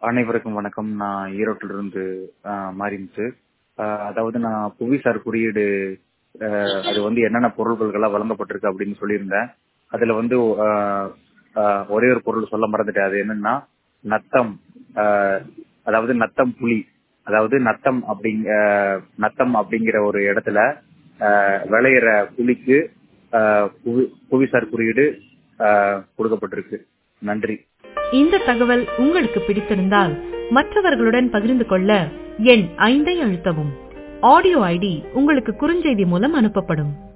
அனைவருக்கும் வணக்கம். நான் ஈரோட்டில இருந்து மாறிமுத்து. அதாவது நான் புவிசார் குறியீடு அது வந்து என்னென்ன பொருள்கள்லாம் வழங்கப்பட்டிருக்கு அப்படின்னு சொல்லியிருந்தேன். அதுல வந்து ஒரே ஒரு பொருள் சொல்ல மறந்துட்டேன். அது என்னன்னா நத்தம். அதாவது நத்தம் புலி. அதாவது நத்தம் அப்படிங்கிற ஒரு இடத்துல விளையிற புலிக்கு புவிசார் குறியீடு கொடுக்கப்பட்டிருக்கு. நன்றி. இந்த தகவல் உங்களுக்கு பிடித்திருந்தால் மற்றவர்களுடன் பகிர்ந்து கொள்ள எண் 5 அழுத்தவும். ஆடியோ ஐடி உங்களுக்கு குறுஞ்செய்தி மூலம் அனுப்பப்படும்.